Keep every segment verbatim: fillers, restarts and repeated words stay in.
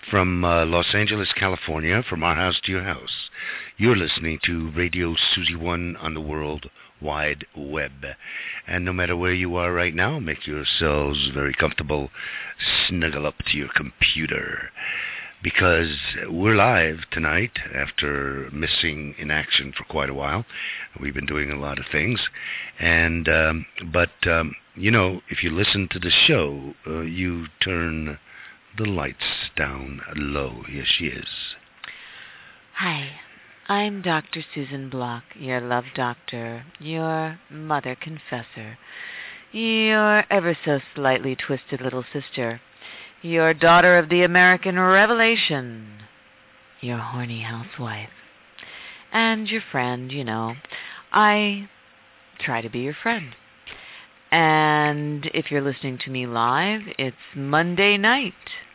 From uh, Los Angeles, California, from our house to your house, you're listening to Radio Susie One on the World Wide Web. And no matter where you are right now, make yourselves very comfortable. Snuggle up to your computer. Because we're live tonight after missing in action for quite a while. We've been doing a lot of things. And um, But, um, you know, if you listen to the show, uh, you turn the lights down low. Here she is. Hi, I'm Doctor Susan Block, your love doctor, your mother confessor, your ever so slightly twisted little sister, your daughter of the American Revelation, your horny housewife, and your friend, you know. I try to be your friend. And if you're listening to me live, it's Monday night.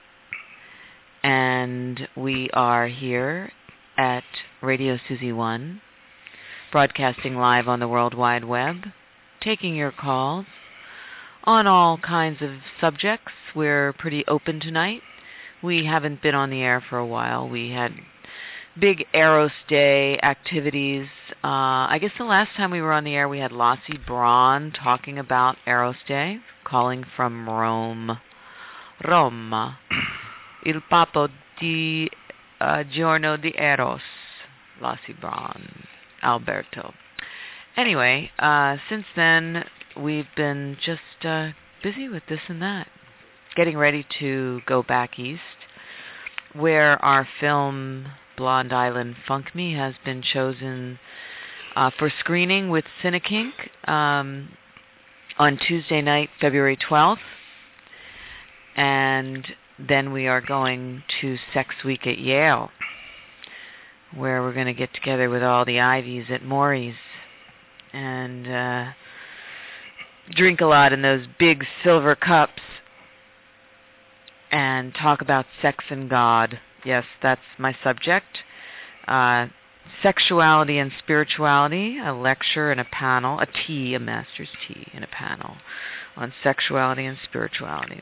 And we are here at Radio Susie One, broadcasting live on the World Wide Web, taking your calls on all kinds of subjects. We're pretty open tonight. We haven't been on the air for a while. We had big Eros Day activities. Uh, I guess the last time we were on the air, we had Lassie Braun talking about Eros Day, calling from Rome. Roma. Il Papo di uh, Giorno di Eros. Lassie Braun. Alberto. Anyway, uh, since then, we've been just uh, busy with this and that. Getting ready to go back east, where our film Blonde Island Funk Me has been chosen uh, for screening with Cinekink um, on Tuesday night, February twelfth. And then we are going to Sex Week at Yale, where we're going to get together with all the Ivies at Maury's and uh, drink a lot in those big silver cups and talk about sex and God. Yes, that's my subject. Uh, sexuality and spirituality, a lecture and a panel, a tea, a master's tea and a panel on sexuality and spirituality.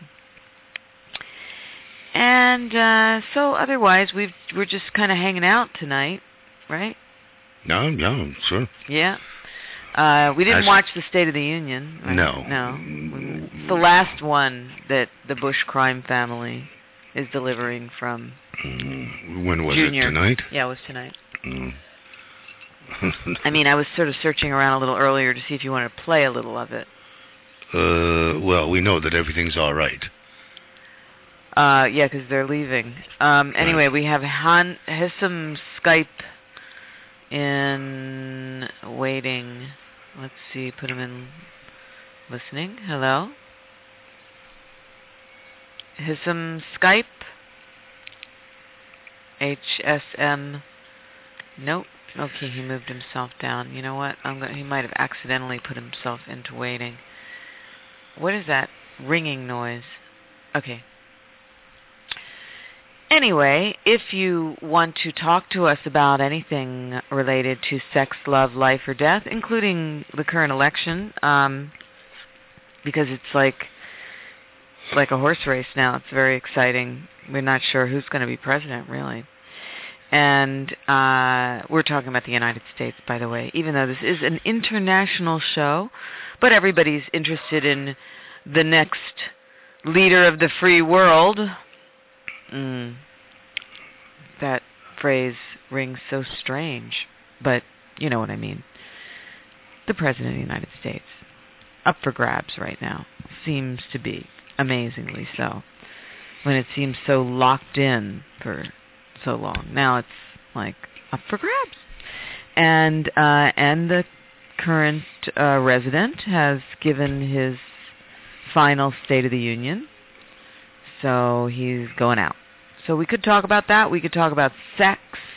And uh, so otherwise, we've, we're just kind of hanging out tonight, right? No, no, sure. Yeah. Uh, we didn't As watch the State of the Union. Right? No. No. It's the last one that the Bush crime family is delivering from. Mm, when was Junior. it, tonight? Yeah, it was tonight. Mm. I mean, I was sort of searching around a little earlier to see if you wanted to play a little of it. Uh, well, we know that everything's all right. Uh, yeah, because they're leaving. Um, anyway, we have Han Hissam Skype in waiting. Let's see, put him in listening. Hello? Hissam Skype? H S M. Nope. Okay, he moved himself down. You know what? I'm gonna, he might have accidentally put himself into waiting. What is that ringing noise? Okay. Anyway, if you want to talk to us about anything related to sex, love, life, or death, including the current election, um, because it's like like a horse race now. It's very exciting. We're not sure who's going to be president, really. And uh, we're talking about the United States, by the way, even though this is an international show. But everybody's interested in the next leader of the free world. Mm. That phrase rings so strange, but you know what I mean. The President of the United States, up for grabs right now, seems to be, amazingly so, when it seems so locked in for so long. Now it's like up for grabs. And, uh, and the current uh, resident has given his final State of the Union, so he's going out. So we could talk about that. We could talk about sex.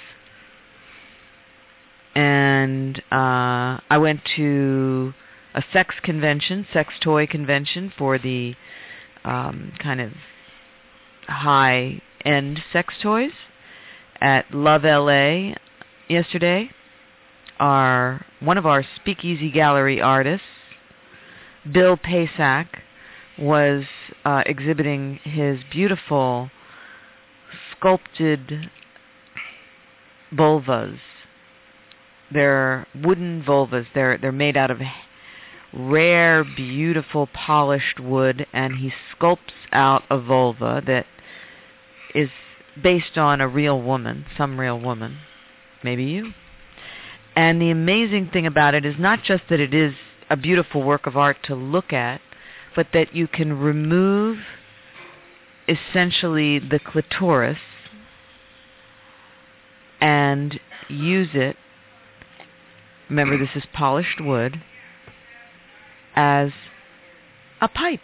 And uh, I went to a sex convention, sex toy convention for the um, kind of high-end sex toys at Love L A yesterday. Our one of our Speakeasy Gallery artists, Bill Pasak, was uh, exhibiting his beautiful sculpted vulvas. They're wooden vulvas. They're they're made out of rare, beautiful, polished wood, and he sculpts out a vulva that is based on a real woman, some real woman, maybe you. And the amazing thing about it is not just that it is a beautiful work of art to look at, but that you can remove essentially the clitoris and use it, remember this is polished wood, as a pipe.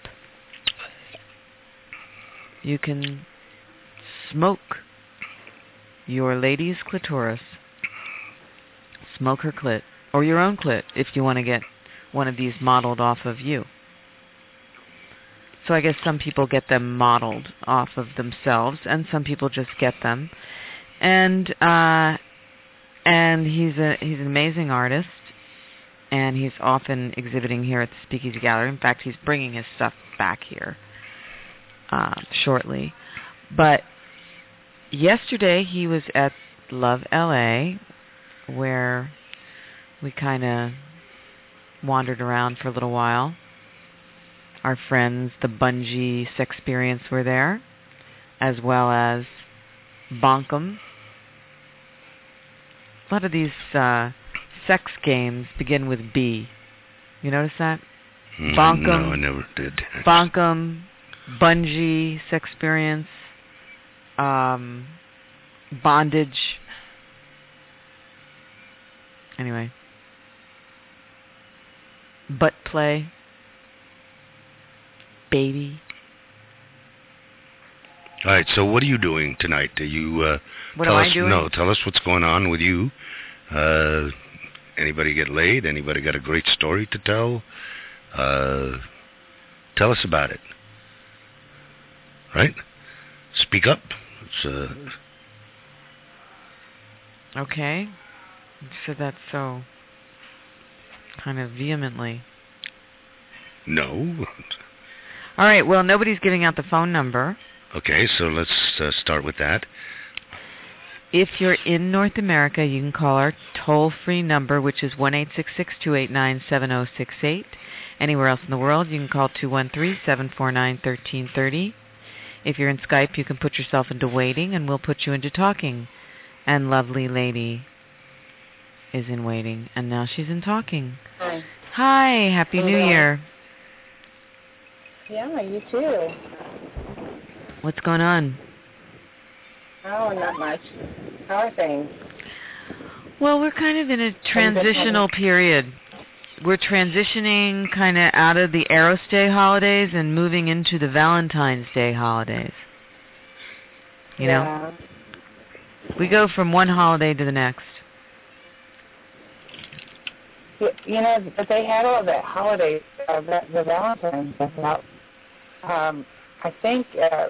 You can smoke your lady's clitoris, smoke her clit, or your own clit if you want to get one of these modeled off of you. So I guess some people get them modeled off of themselves, and some people just get them. And uh, and he's a he's an amazing artist, and he's often exhibiting here at the Speakeasy Gallery. In fact, he's bringing his stuff back here uh, shortly. But yesterday he was at Love L A, where we kind of wandered around for a little while. Our friends, the Bungee Sexperience, were there, as well as Bonkum. A lot of these uh, sex games begin with B. You notice that? Mm, Bonkum. No, I never did. Bonkum, Bungee Sexperience, um, Bondage. Anyway. Butt play. Baby. All right, so what are you doing tonight? Are you uh, What tell am us, I doing? No, tell us what's going on with you. Uh, anybody get laid? Anybody got a great story to tell? Uh, tell us about it. Right? Speak up. It's, uh... Okay. You said that so kind of vehemently. No. All right, well, nobody's giving out the phone number. Okay, so let's uh, start with that. If you're in North America, you can call our toll-free number, which is one eight six six, two eight nine, seven zero six eight. Anywhere else in the world, you can call two one three, seven four nine, one three three zero. If you're in Skype, you can put yourself into waiting, and we'll put you into talking. And lovely lady is in waiting, and now she's in talking. Hi. Hi, Happy Hello. New Year. Yeah, you too. What's going on? Oh, not much. How are things? Well, we're kind of in a transitional period. We're transitioning kind of out of the Eros Day holidays and moving into the Valentine's Day holidays. You yeah. know? We go from one holiday to the next. You, you know, but they had all that holiday, uh, the, the Valentine's stuff out. Um, I think uh,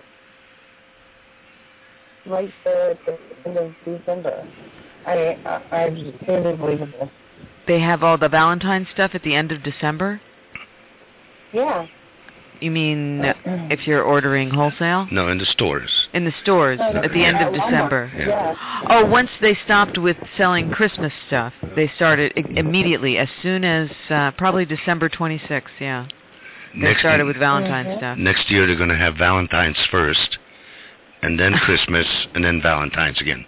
right there at the end of December. I, I, I just, it is believable. They have all the Valentine's stuff at the end of December? Yeah. You mean if you're ordering wholesale? No, in the stores. In the stores at the end of December. Yeah. Oh, once they stopped with selling Christmas stuff, they started I- immediately, as soon as uh, probably December twenty-sixth, yeah. They Next started year, with Valentine's Mhm. stuff. next year they're going to have Valentine's first, and then Christmas, and then Valentine's again.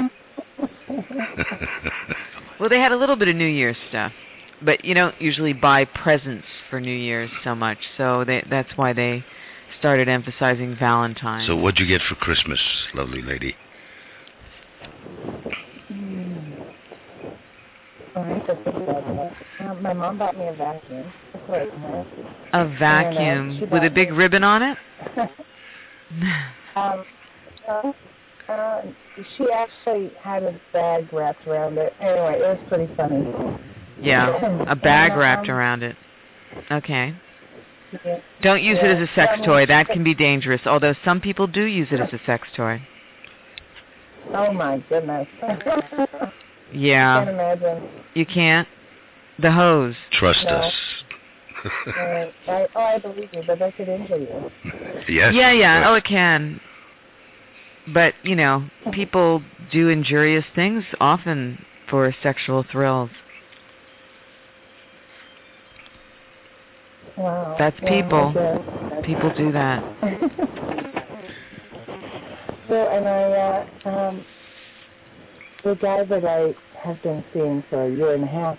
Well, they had a little bit of New Year's stuff, but you don't usually buy presents for New Year's so much, so they, that's why they started emphasizing Valentine's. So what'd you get for Christmas, lovely lady? All right, so think about that. Um, my mom bought me a vacuum. That's what it was. A vacuum And, uh, she with a bought big me- ribbon on it? um, so, uh, she actually had a bag wrapped around it. Anyway, it was pretty funny. Yeah, a bag And, wrapped um, around it. Okay. Yeah. Don't use it Yeah, as a sex um, toy. That can be dangerous, although some people do use it as a sex toy. Oh my goodness. Yeah. Can't imagine. You can't? The hose. Trust No. us. Uh, I, oh, I believe you, but that could injure you. Yes. Yeah, yeah. but- Oh, it can. But, you know, people do injurious things often for sexual thrills. Wow. That's Yeah, people. okay. People do that. So, and I, uh, um, the guy that I have been seeing for a year and a half,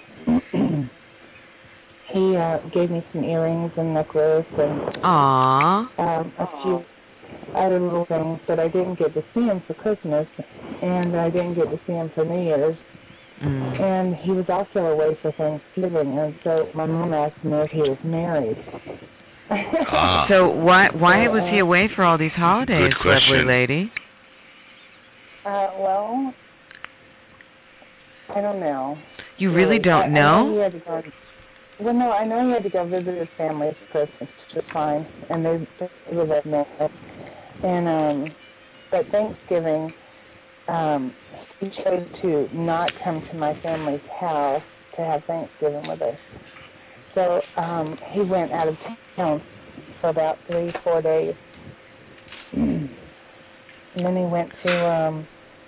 he uh, gave me some earrings and necklace and Aww. um, a few other little things, but I didn't get to see him for Christmas, and I didn't get to see him for New Year's. Mm. And he was also away for Thanksgiving, and so my mom asked me if he was married. Ah. So why why was he away for all these holidays, Good question. lovely lady? Uh, well, I don't know. You really don't I, know? I know he had to go, well, no, I know he had to go visit his family for Christmas, which was fine, and they, they were there now. And, um, but Thanksgiving, um, he chose to not come to my family's house to have Thanksgiving with us. So um, he went out of town for about three, four days. And then he went to um,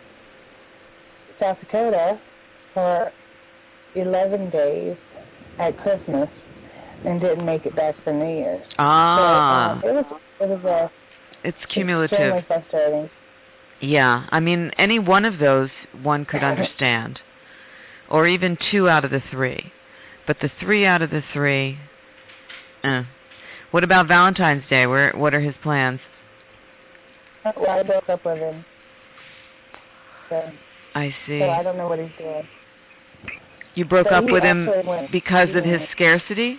South Dakota for eleven days at Christmas and didn't make it back for New Year's. Ah. So, um, it was it was a it's cumulative. Extremely frustrating. Yeah, I mean, any one of those one could understand, or even two out of the three. But the three out of the three, eh. What about Valentine's Day? Where what are his plans? Well, I broke up with him. So, I see. so I don't know what he's doing. You broke so up with him went, because of his scarcity?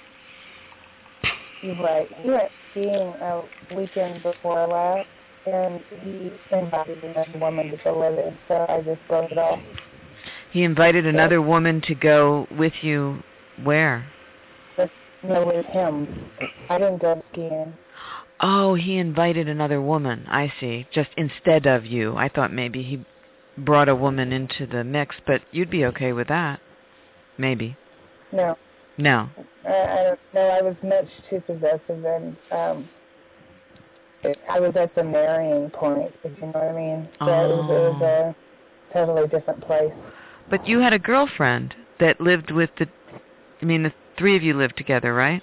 You're right. He went skiing a weekend before last, and he invited another woman to go with him, so I just broke it off. He invited another woman to go with you where? But, no, with him. I didn't go skiing. Oh, he invited another woman. I see. Just instead of you. I thought maybe he brought a woman into the mix, but you'd be okay with that. Maybe. No. No. I, I don't know. I was much too possessive, and um, it, I was at the marrying point, if you know what I mean. So oh. it, was, it was a totally different place. But you had a girlfriend that lived with the, I mean, the three of you lived together, right?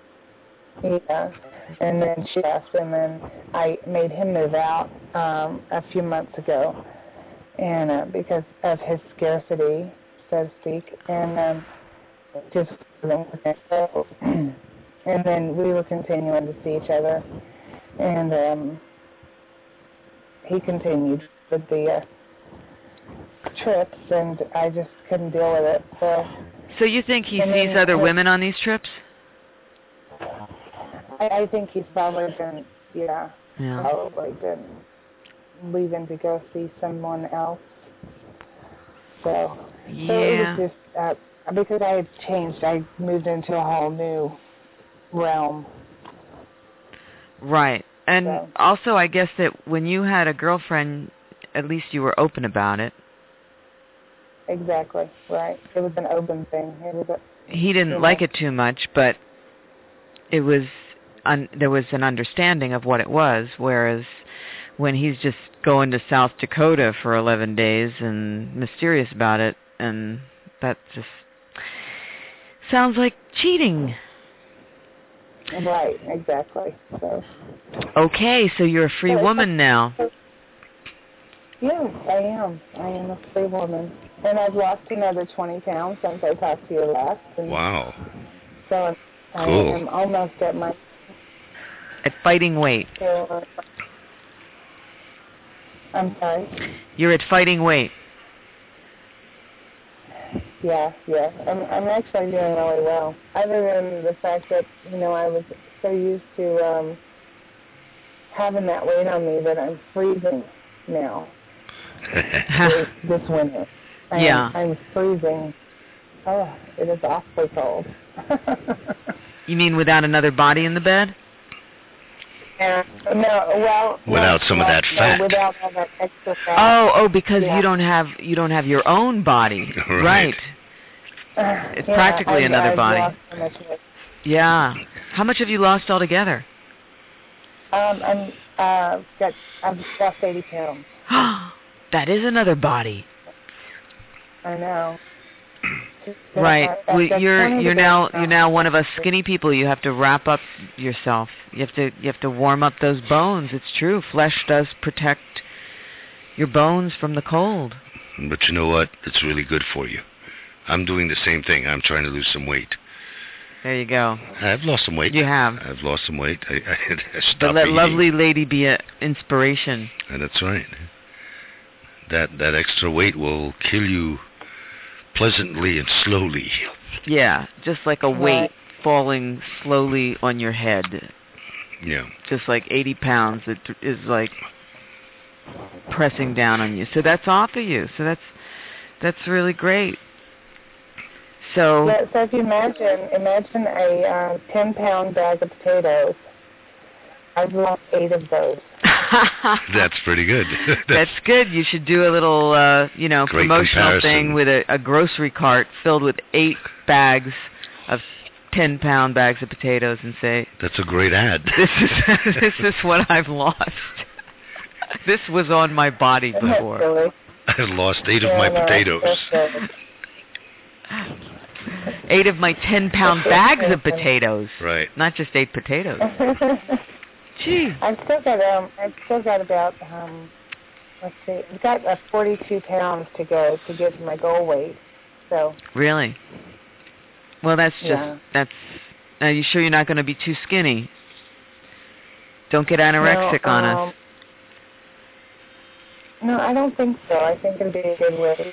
Yeah. And then she left, and then I made him move out um, a few months ago, and uh, because of his scarcity, so to speak, and um, just living with him. So, and then we were continuing to see each other, and um, he continued with the uh, trips, and I just couldn't deal with it. So, so you think he and sees then, other uh, women on these trips? I, I think he's probably been, yeah, yeah, probably been leaving to go see someone else. So, yeah. so it was just, uh, because I had changed, I moved into a whole new realm. Right. And so. also, I guess that when you had a girlfriend, at least you were open about it. Exactly, right. It was an open thing. It was a, he didn't you like know. it too much, but it was un- there was an understanding of what it was, whereas when he's just going to South Dakota for eleven days and mysterious about it, and that just sounds like cheating. Right, exactly. So. Okay, so you're a free so woman now. Yes, I am. I am a free woman. And I've lost another twenty pounds since I talked to you last. And wow. So I cool. am almost at my... At fighting weight. So, uh, I'm sorry? You're at fighting weight. Yeah, yeah. I'm, I'm actually doing really well. Other than the fact that, you know, I was so used to um, having that weight on me that I'm freezing now. this, this winter. I'm, yeah. I'm freezing. Oh, it is awfully cold. You mean without another body in the bed? Yeah. No, well, without no, some no, of that fat. No, without all that extra fat. Oh, oh, because yeah. you don't have you don't have your own body, right? right. Uh, it's yeah, practically I've, another I've body. Lost so much weight. Yeah. How much have you lost altogether? Um, I'm uh, got I've lost eighty pounds. That is another body. I know. Right. That, we, that's you're you're now now. you're now one of us skinny people. You have to wrap up yourself. You have to you have to warm up those bones. It's true. Flesh does protect your bones from the cold. But you know what? It's really good for you. I'm doing the same thing. I'm trying to lose some weight. There you go. I've lost some weight. You have. I've lost some weight. I, I, I stopped But let eating. lovely lady be an inspiration. And that's right. That that extra weight will kill you pleasantly and slowly. Yeah, just like a weight Right. falling slowly on your head. Yeah. Just like eighty pounds, it is like pressing down on you. So that's off of you. So that's that's really great. So Yeah, so if you imagine, imagine a uh, ten-pound bag of potatoes. I've lost eight of those. That's pretty good. that's, that's good. You should do a little, uh, you know, Great promotional comparison. thing with a, a grocery cart filled with eight bags of ten-pound bags of potatoes and say, That's a great ad. This is this is what I've lost. This was on my body Isn't that before. silly? I've lost eight of Yeah, my I know, potatoes. that's silly. Eight of my ten-pound bags of potatoes. Right. Not just eight potatoes. Gee. I've still got um, I've still got about um, let's see, I've got uh, forty-two pounds to go to get to my goal weight. So Really? Well, that's just, Yeah. that's, are you sure you're not going to be too skinny? Don't get anorexic no, on um, us. No, I don't think so. I think it'll be a good weight.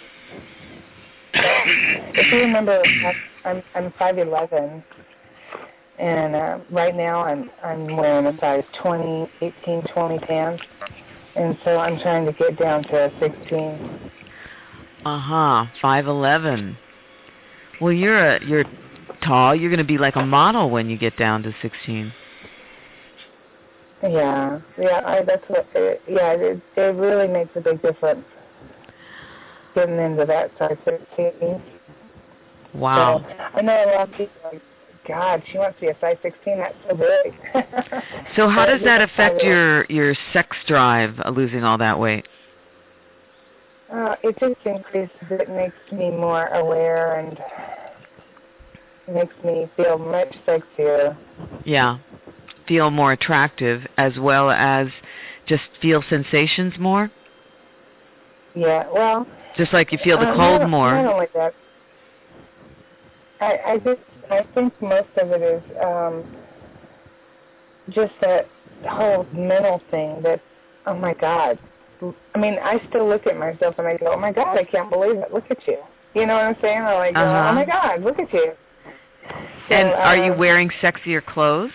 If you remember, I'm I'm five eleven, and uh, right now I'm I'm wearing a size twenty, eighteen, twenty pants, and so I'm trying to get down to a sixteen. Uh-huh. five eleven. Well, you're a, you're tall. You're going to be like a model when you get down to sixteen. Yeah, yeah, I, that's what. It, yeah, it, it really makes a big difference getting into that size sixteen. Wow. So, I know a lot of people are like, God, she wants to be a size sixteen. That's so big. So how But does that it's affect fabulous. your, your sex drive, uh, losing all that weight? Uh, it just increases. It makes me more aware and it makes me feel much sexier. Yeah. Feel more attractive as well as just feel sensations more? Yeah, well. Just like you feel the uh, cold not, more. Not only that. I, I just, I think most of it is um, just that whole mental thing that, oh my God. I mean, I still look at myself and I go, oh my God, I can't believe it. Look at you. You know what I'm saying? I like, Uh-huh. oh my God, look at you. So, And are you um, wearing sexier clothes?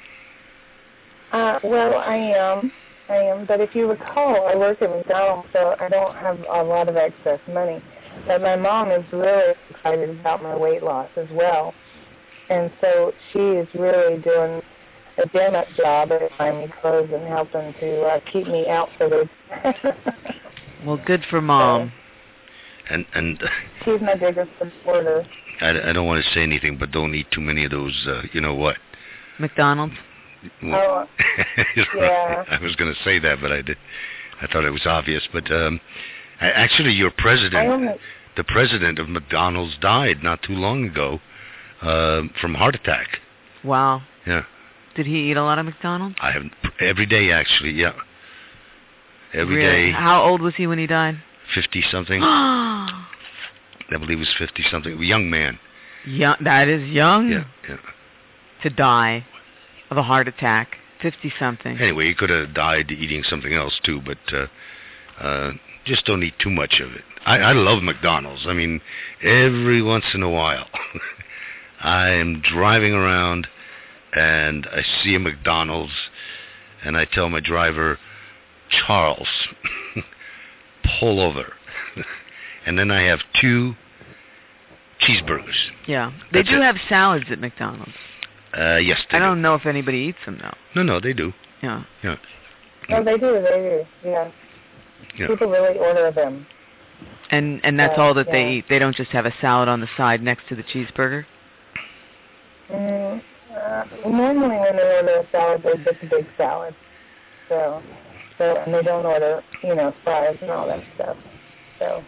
Uh, well, I am. I am. But if you recall, I work at McDonald's, so I don't have a lot of excess money. But my mom is really excited about my weight loss as well. And so she is really doing a damn-up job at buying me clothes and helping to uh, keep me outfitted. Well, good for Mom. And and She's my biggest supporter. I, I don't want to say anything, but don't eat too many of those. Uh, you know what? McDonald's? Oh, yeah. I was going to say that, but I did. I thought it was obvious. But um, I, actually, your president, only, the president of McDonald's, died not too long ago uh, from heart attack. Wow. Yeah. Did he eat a lot of McDonald's? I have every day actually. Yeah. Every Really? day. How old was he when he died? Fifty something. I believe he was fifty something. A young man. Young. That is young. Yeah. Yeah. To die of a heart attack. Fifty something. Anyway, he could have died eating something else too, but uh, uh, just don't eat too much of it. I, I love McDonald's. I mean, every once in a while, I am driving around and I see a McDonald's, and I tell my driver, Charles, pull over. And then I have two cheeseburgers. Yeah. They That's do it. have salads at McDonald's. Uh, yes, they I don't do. know if anybody eats them, though. No, no, they do. Yeah. Yeah. No, they do, they do, yeah. Yeah. People really order them. And and that's Yeah, all that they yeah. eat. They don't just have a salad on the side next to the cheeseburger. Mm, uh, normally when they order a salad, they get the big salad. So, So, and they don't order, you know, fries and all that stuff. So,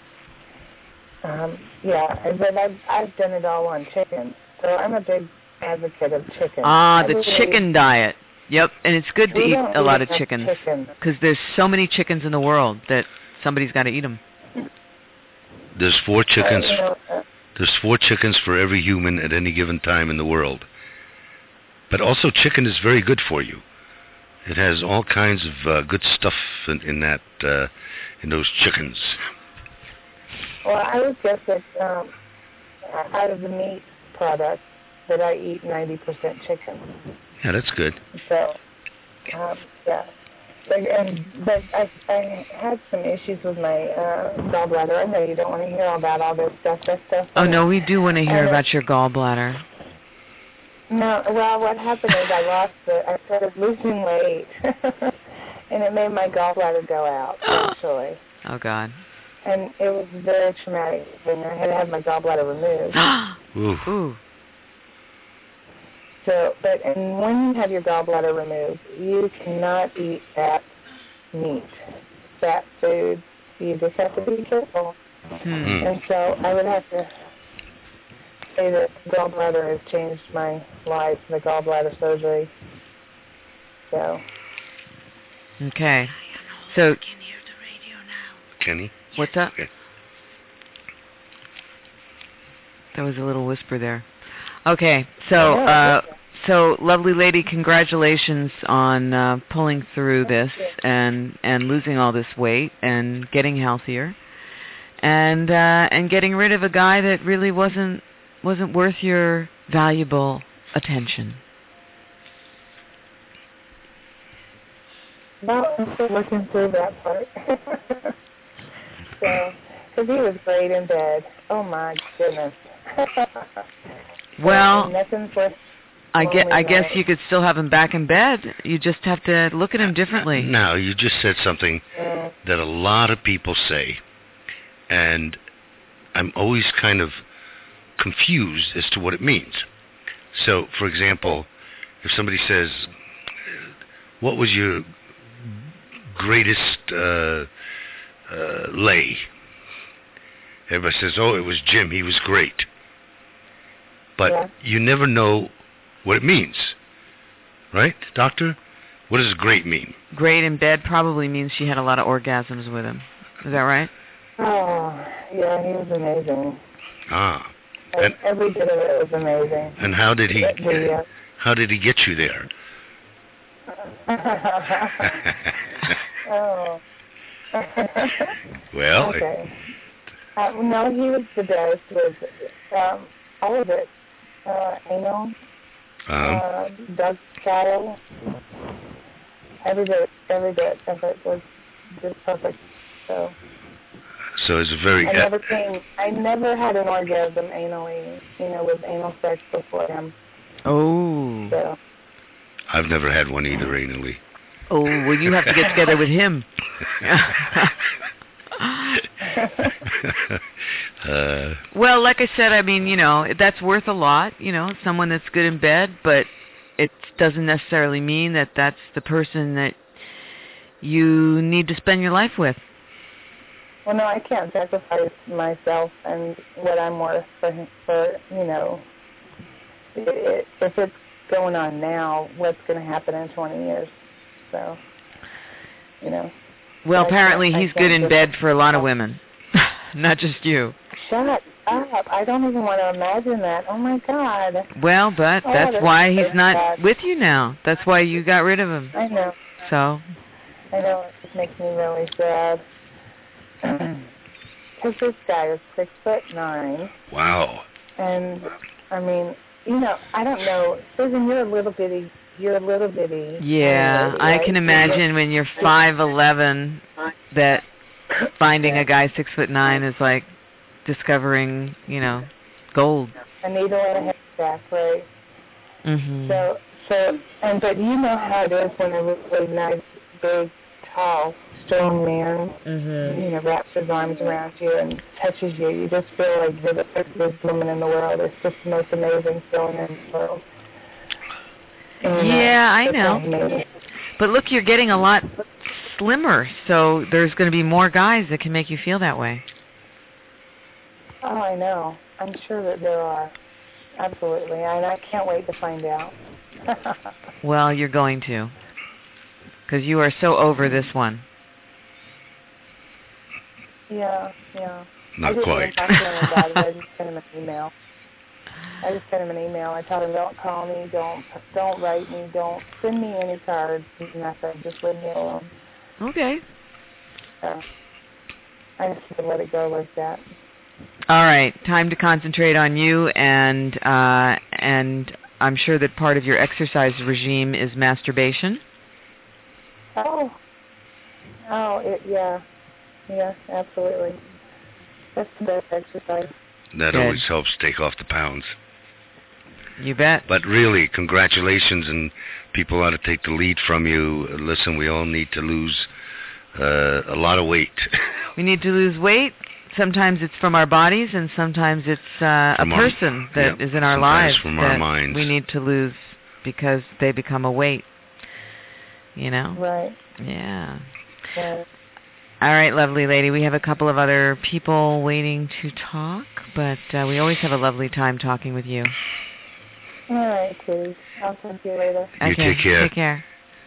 um, yeah, but I've, I've done it all on chicken. So I'm a big advocate of chicken. Ah, I the really, chicken diet. Yep, and it's good to we eat don't a lot eat of chickens chicken. because there's so many chickens in the world that somebody's got to eat them. There's four chickens. Uh, you know, uh, There's four chickens for every human at any given time in the world. But also, chicken is very good for you. It has all kinds of uh, good stuff in, in that uh, in those chickens. Well, I would guess that um, out of the meat products that I eat ninety percent chicken. Yeah, that's good. So, um, yeah. But, and, but I, I had some issues with my uh, gallbladder. I know you don't want to hear about all this stuff. That stuff. Oh, no, we do want to hear and about it, your gallbladder. No, well, what happened is I lost it. I started losing weight, and it made my gallbladder go out, actually. Oh, God. And it was very traumatic. And I had to have my gallbladder removed. Ooh. Ooh. So, but and when you have your gallbladder removed, you cannot eat fat meat, fat foods. You just have to be careful. Hmm. And so I would have to say that gallbladder has changed my life, the gallbladder surgery. So. Okay. So. Kenny? What's up? Okay. There was a little whisper there. Okay, so uh, so lovely lady, congratulations on uh, pulling through this and and losing all this weight and getting healthier, and uh, and getting rid of a guy that really wasn't wasn't worth your valuable attention. Well, I'm still looking through that part. So, because he was great in bed. Oh my goodness. Well, I, get, I guess night. you could still have him back in bed. You just have to look at him differently. Now, you just said something Yeah. that a lot of people say, and I'm always kind of confused as to what it means. So, for example, if somebody says, what was your greatest uh, uh, lay? Everybody says, oh, it was Jim, he was great. But Yeah. you never know what it means. Right, doctor? What does great mean? Great in bed probably means she had a lot of orgasms with him. Is that right? Oh, yeah, he was amazing. Ah. Like, And, every bit of it was amazing. and how did he But the, uh, how did he get you there? oh. Well, okay. Uh, no, he was the best with um, all of it. Uh, anal, um, uh, Doug Child, every bit, every bit of it was just perfect. So so it's a very I never came. I never had an orgasm anally, you know, with anal sex before him. Oh. So. I've never had one either anally. Oh, well, you have to get together with him. uh, Well, like I said, I mean, you know, that's worth a lot, you know, someone that's good in bed, but it doesn't necessarily mean that that's the person that you need to spend your life with. Well, no, I can't sacrifice myself and what I'm worth for, him, for you know, it, if it's going on now, what's going to happen in twenty years? So, you know. Well, I apparently can't- I he's good can't in just- bed for a lot of women, not just you. Shut up. I don't even want to imagine that. Oh, my God. Well, but Oh, that's that's why so he's not sad. with you now. That's why you got rid of him. I know. So, I know. It just makes me really sad. Because this guy is six foot nine. wow. And, I mean, you know, I don't know. Susan, you're a little bitty. You're a little bitty. yeah, lady, I right? can You're- imagine when you're five eleven that finding a guy six foot nine is like discovering, you know, gold. A needle in a haystack, right? Mhm. So, so, and but you know how it is when a really nice, big, tall, strong man, Mhm. you know, wraps his arms around you and touches you. You just feel like you're the sexiest woman in the world. It's just the most amazing feeling in the world. And, uh, Yeah, I it's know. amazing. But look, you're getting a lot slimmer, so there's going to be more guys that can make you feel that way. Oh, I know. I'm sure that there are. Absolutely. And I can't wait to find out. Well, you're going to. Because you are so over this one. Yeah, yeah. Not I didn't quite. even talk to him about it. I just sent him an email. I just sent him an email. I told him, don't call me, don't don't write me, don't send me any cards, nothing. Just leave me alone. Okay. So I just had to let it go like that. All right. Time to concentrate on you, and uh, and I'm sure that part of your exercise regime is masturbation. Oh. Oh, it, yeah. Yeah, absolutely. That's the best exercise. That Good. always helps take off the pounds. You bet. But really, congratulations, and people ought to take the lead from you. Listen, we all need to lose uh, a lot of weight. We need to lose weight. Sometimes it's from our bodies, and sometimes it's uh, a From our- person that yep, is in our sometimes lives from our that minds. we need to lose because they become a weight. You know? Right. Yeah. Right. All right, lovely lady. We have a couple of other people waiting to talk, but uh, we always have a lovely time talking with you. All right, Kitty. I'll talk to you later. You Okay, take care. Take care.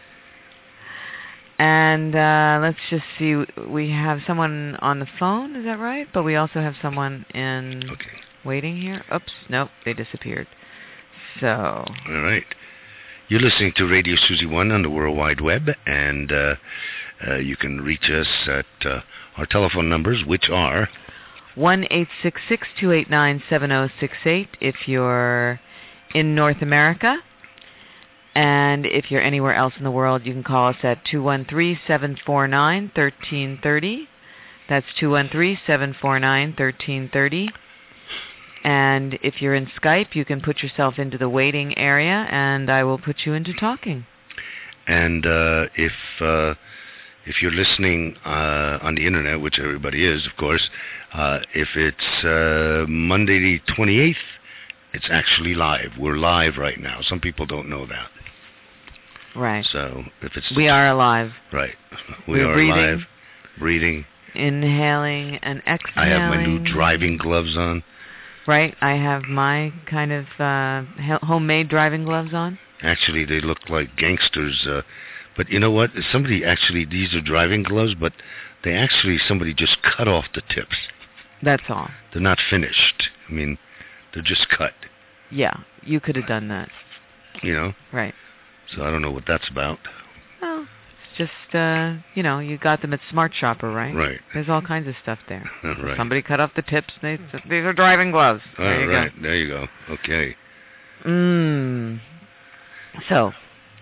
And uh, let's just see. We have someone on the phone, is that right? But we also have someone in Okay. waiting here. Oops, nope, they disappeared. So. All right. You're listening to Radio Susie One on the World Wide Web, and uh, uh, you can reach us at uh, our telephone numbers, which are one eight six six, two eight nine, seven zero six eight if you're in North America. And if you're anywhere else in the world, you can call us at two one three, seven four nine, one three three zero. That's two one three, seven four nine, one three three zero. And if you're in Skype, you can put yourself into the waiting area, and I will put you into talking. And uh, if uh, if you're listening uh, on the internet, which everybody is, of course, uh, if it's uh, Monday the twenty-eighth, it's actually live. We're live right now. Some people don't know that. Right. So if it's we are alive. Right. We We're are breathing, alive, breathing. Inhaling and exhaling. I have my new driving gloves on. Right. I have my kind of uh, homemade driving gloves on. Actually, they look like gangsters. Uh, but you know what? Somebody actually, these are driving gloves, but they actually, somebody just cut off the tips. That's all. They're not finished. I mean, they're just cut. Yeah, you could have done that. You know? Right. So I don't know what that's about. Well, it's just, uh, you know, you got them at Smart Shopper, right? Right. There's all kinds of stuff there. Right. Somebody cut off the tips. They said, these are driving gloves. Oh, There you right. go. There you go. Okay. Mm. So,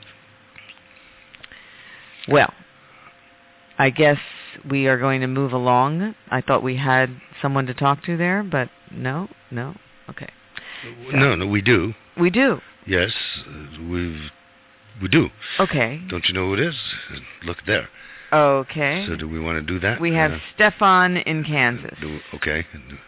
well, I guess we are going to move along. I thought we had someone to talk to there, but no, no. Okay. So, no, no, we do. We do. Yes, uh, we've we do. Okay. Don't you know who it is? Look there. Okay. So do we want to do that? We have uh, Stefan in Kansas. do, okay.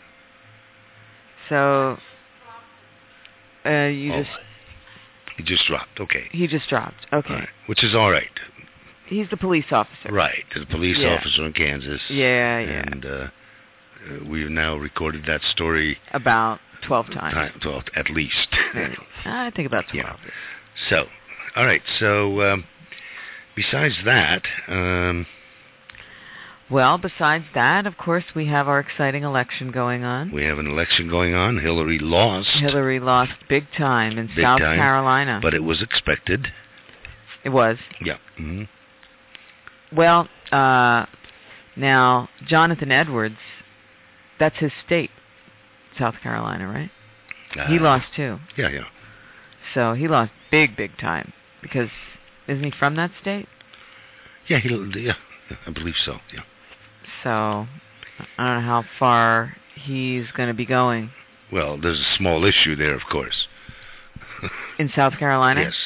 So uh, you oh, just he just dropped. Okay. he just dropped. Okay. All right. Which is all right. He's the police officer. Right. The police Yeah. officer in Kansas. Yeah, yeah. And uh, uh, we've now recorded that story About twelve times. time, twelve at least. Maybe. I think about twelve. Yeah. So, all right. So, um, besides that, um, well, besides that, of course, we have our exciting election going on. we have an election going on. Hillary lost. Hillary lost big time in Big South time, Carolina. But it was expected. It was. Yeah. Mm-hmm. Well, uh, now, Jonathan Edwards, that's his state, South Carolina, right? Uh, He lost too. Yeah, yeah. So he lost big, big time. Because, isn't he from that state? Yeah, he, yeah, I believe so, yeah. So, I don't know how far he's going to be going. Well, there's a small issue there, of course. In South Carolina? Yes.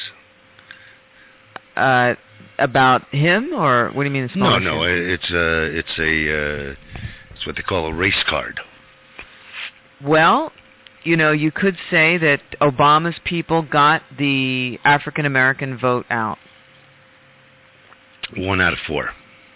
Uh, about him, or what do you mean? A small No, no, issue? it's a, it's a, uh, it's what they call a race card. Well, you know, you could say that Obama's people got the African American vote out. One out of four.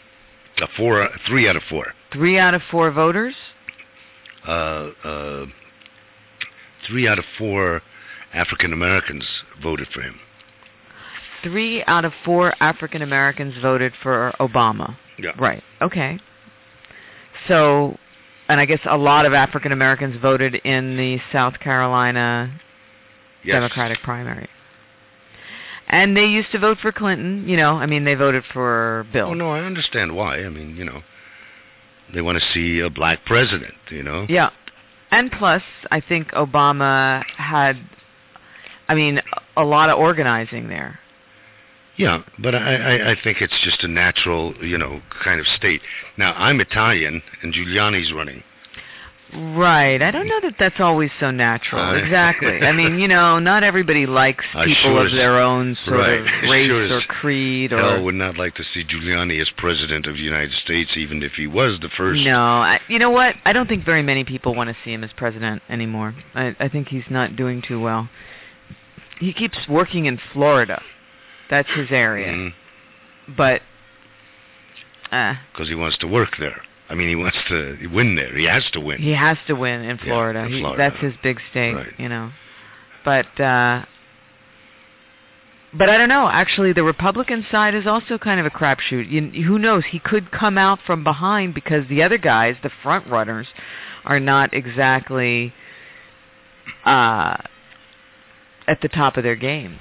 Uh, four, uh, three out of four. Three out of four voters? Uh, uh, three out of four African Americans voted for him. Three out of four African Americans voted for Obama. Yeah. Right. Okay. So, and I guess a lot of African Americans voted in the South Carolina Yes. Democratic primary. And they used to vote for Clinton. You know, I mean, they voted for Bill. Oh, no, I understand why. I mean, you know, they want to see a black president, you know? Yeah. And plus, I think Obama had, I mean, a lot of organizing there. Yeah, but I, I, I think it's just a natural, you know, kind of state. Now, I'm Italian, and Giuliani's running. Right. I don't know that that's always so natural. Uh, exactly. I mean, you know, not everybody likes I people sure of as- their own sort right. of race Sure or as creed Hell or... would not like to see Giuliani as president of the United States, even if he was the first. No. I, you know what? I don't think very many people want to see him as president anymore. I, I think he's not doing too well. He keeps working in Florida. That's his area. Mm-hmm. But... Uh, Because he wants to work there. I mean, he wants to win there. He has to win. He has to win in Yeah, Florida. in He, Florida. that's his big state, Right. you know. But uh, but I don't know. Actually, the Republican side is also kind of a crapshoot. You, who knows? He could come out from behind because the other guys, the front runners, are not exactly uh, at the top of their game.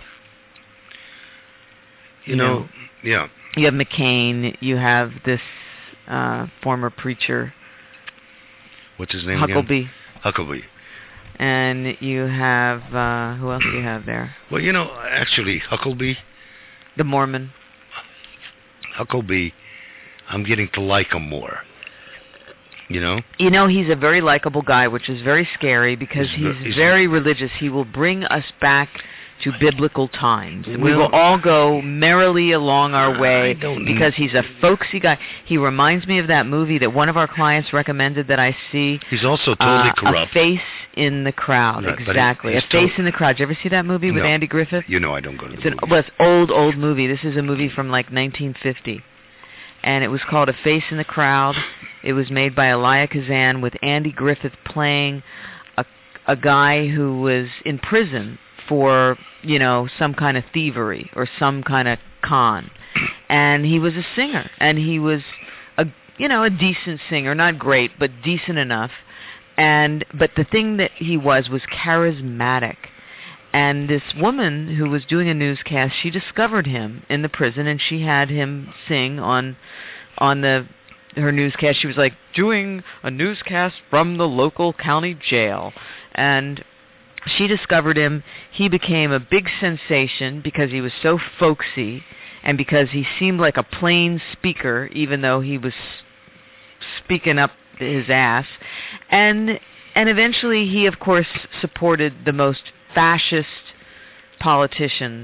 You know, yeah. You have McCain. You have this uh, former preacher, What's his name Huckabee. again? Huckabee. And you have, uh, who else do you have there? Well, you know, actually, Huckabee, The Mormon. Huckabee, I'm getting to like him more. You know? You know, he's a very likable guy, which is very scary because He's he's, ver- he's- very religious. He will bring us back to biblical times. And we Well- will all go merrily along our way I don't because he's a folksy guy. He reminds me of that movie that one of our clients recommended that I see. He's also totally uh, corrupt. A Face in the Crowd. Right, but he- exactly. he's A Face to- in the Crowd. Did you ever see that movie with No. Andy Griffith? You know I don't go to It's the an movies. well, it's old, old movie. This is a movie from like nineteen fifty. And it was called A Face in the Crowd. It was made by Elia Kazan with Andy Griffith playing a, a guy who was in prison for, you know, some kind of thievery or some kind of con. And he was a singer. And he was, a you know, a decent singer. Not great, but decent enough. And but the thing that he was was charismatic. And this woman who was doing a newscast, she discovered him in the prison, and she had him sing on on the her newscast. She was like doing a newscast from the local county jail, and she discovered him. He became a big sensation because he was so folksy, and because he seemed like a plain speaker, even though he was speaking up his ass, and and eventually he, of course, supported the most fascist politicians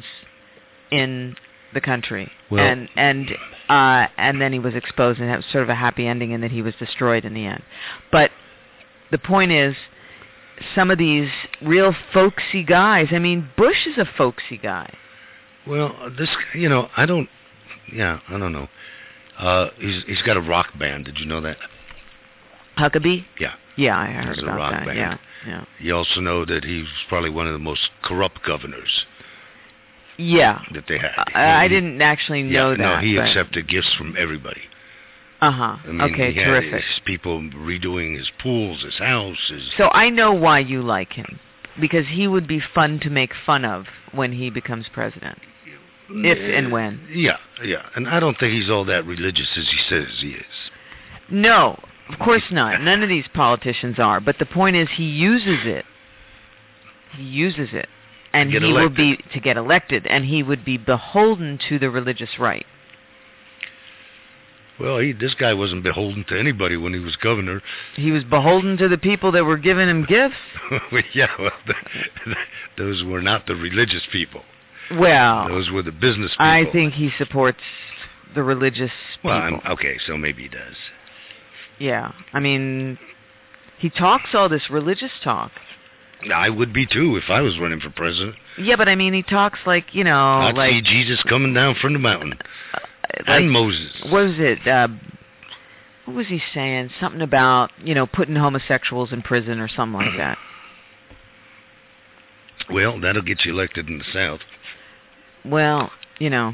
in the country, Well- and and uh, and then he was exposed, and it was sort of a happy ending in that he was destroyed in the end. But the point is, some of these real folksy guys. I mean, Bush is a folksy guy. Well, this, you know, I don't, yeah, I don't know. Uh, he's he's got a rock band. Did you know that? Huckabee? Yeah. Yeah, I heard He's a about rock that. band. Yeah, yeah, You also know that he's probably one of the most corrupt governors yeah. that they had. I, I He- didn't actually yeah, know no, that. he but- accepted gifts from everybody. Uh-huh. I mean, Okay, he had terrific. his people redoing his pools, his house, his... So I know why you like him. Because he would be fun to make fun of when he becomes president. If and when. Yeah, yeah. And I don't think he's all that religious as he says he is. No, of course not. None of these politicians are. But the point is he uses it. He uses it. And To get he will elected. be, to get elected, and he would be beholden to the religious right. Well, he, this guy wasn't beholden to anybody when he was governor. He was beholden to the people that were giving him gifts. yeah, well, the, those were not the religious people. Well, Those were the business people. I think he supports the religious Well, people. I'm, okay, so maybe he does. Yeah, I mean, he talks all this religious talk. I would be too if I was running for president. Yeah, but I mean, he talks like, you know, I'd like... see Jesus coming down from the mountain. uh, and like, Moses. What was it? Uh, what was he saying? Something about, you know, putting homosexuals in prison or something like that. Well, that'll get you elected in the South. Well, you know,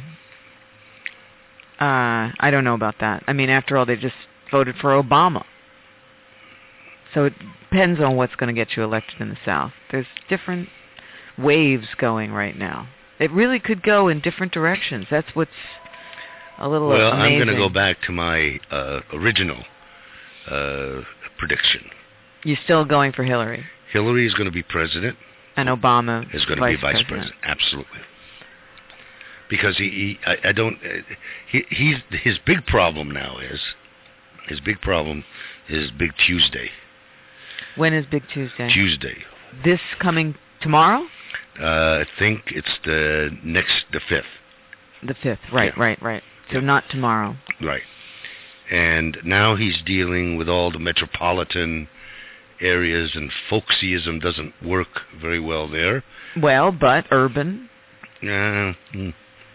uh, I don't know about that. I mean, after all, they just voted for Obama. So it depends on what's going to get you elected in the South. There's different waves going right now. It really could go in different directions. That's what's a little well, amazing. I'm going to go back to my uh, original uh, prediction. You're still going for Hillary? Hillary is going to be president. And Obama is going to vice be vice president. president. Absolutely. Because he, he I, I don't, uh, he, he's his big problem now is, his big problem is Big Tuesday. When is Big Tuesday? Tuesday. This coming tomorrow? Uh, I think it's the next, the fifth. The fifth, right, yeah. right, right. So yeah. not tomorrow. Right. And now he's dealing with all the metropolitan areas, and folksyism doesn't work very well there. Well, but urban. Uh, mm.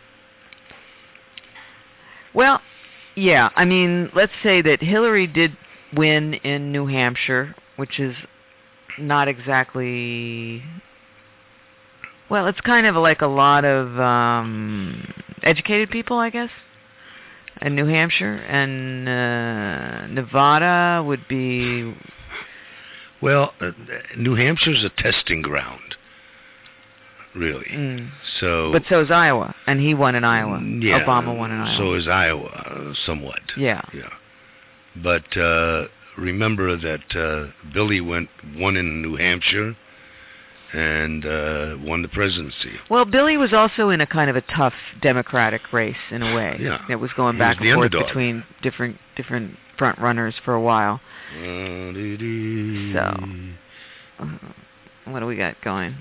Well, yeah, I mean, let's say that Hillary did win in New Hampshire, which is not exactly... Well, it's kind of like a lot of um, educated people, I guess, in New Hampshire. And uh, Nevada would be... Well, uh, New Hampshire's a testing ground, really. Mm. So, but so is Iowa, and he won in Iowa. Yeah, Obama won in Iowa. So is Iowa, uh, somewhat. Yeah. Yeah. But uh, remember that uh, Billy went won in New Hampshire and uh, won the presidency. Well, Billy was also in a kind of a tough Democratic race in a way. Yeah. It was going He back was and forth underdog. between different different front runners for a while. So, uh, what do we got going?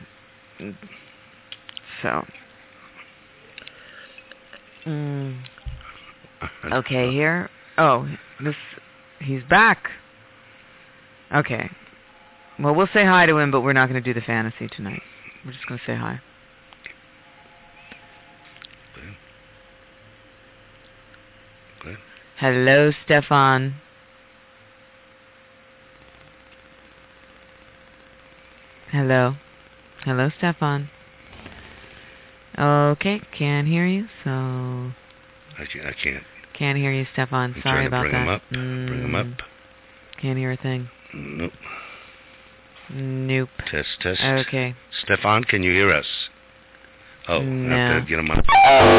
So, mm, okay, here. Oh, this, he's back. Okay. Well, we'll say hi to him, but we're not going to do the fantasy tonight. We're just going to say hi. Okay. Okay. Hello, Stefan. Hello. Hello, Stefan. Okay, can't hear you, so... I can't. I can't. Can't hear you, Stefan. I'm Sorry trying to about bring that. him up. Mm, Bring him up. Can't hear a thing. Nope. Nope. Test, test. Okay. Stefan, can you hear us? Oh, No. I have to get him up.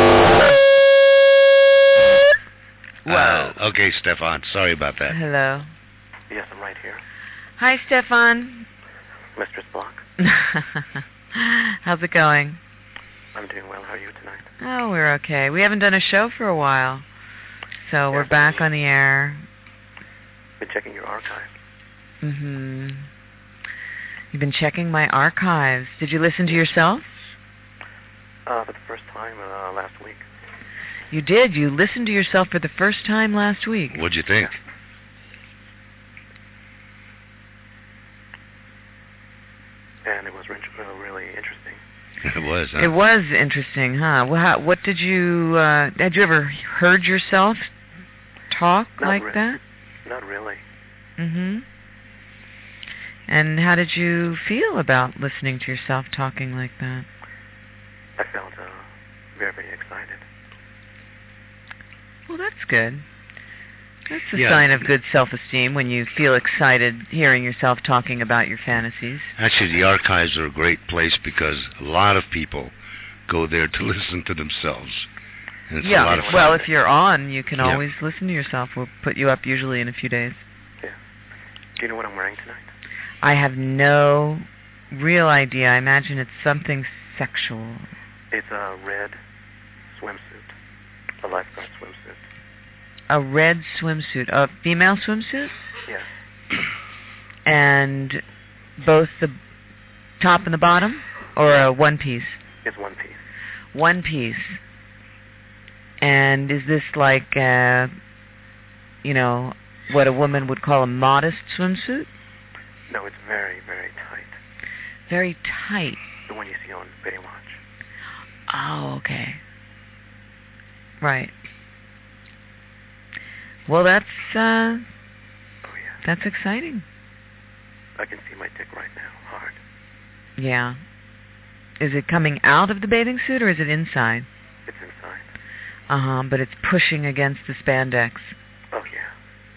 Whoa. Uh, okay, Stefan. Sorry about that. Hello. Yes, I'm right here. Hi, Stefan. Mistress Block. How's it going? I'm doing well. How are you tonight? Oh, we're okay. We haven't done a show for a while. So Yeah, we're back on the air. Been checking your archive. Mm-hmm. You've been checking my archives. Did you listen to yourself? Uh, for the first time uh, last week. You did. You listened to yourself for the first time last week. What'd you think? And it was re- uh, really interesting. It was, huh? It was interesting, huh? Well, how, what did you, uh, had you ever heard yourself talk Not like re- that? Not really. Mm-hmm. And how did you feel about listening to yourself talking like that? I felt uh, very, very excited. Well, that's good. That's a Yeah. sign of good self-esteem when you feel excited hearing yourself talking about your fantasies. Actually, the archives are a great place because a lot of people go there to listen to themselves. And it's yeah, a lot of fun. well, if you're on, you can Yeah. always listen to yourself. We'll put you up usually in a few days. Yeah. Do you know what I'm wearing tonight? I have no real idea. I imagine it's something sexual. It's a red swimsuit. A lifeguard swimsuit. A red swimsuit. A female swimsuit? Yes. And both the top and the bottom? Or a one piece? It's one piece. One piece. And is this like, uh, you know, what a woman would call a modest swimsuit? No, it's very, very tight. Very tight. The one you see on Baywatch. Oh, okay. Right. Well, that's uh, Oh, yeah. that's exciting. I can see my dick right now, hard. Yeah. Is it coming out of the bathing suit or is it inside? It's inside. Uh-huh, but it's pushing against the spandex. Oh, yeah.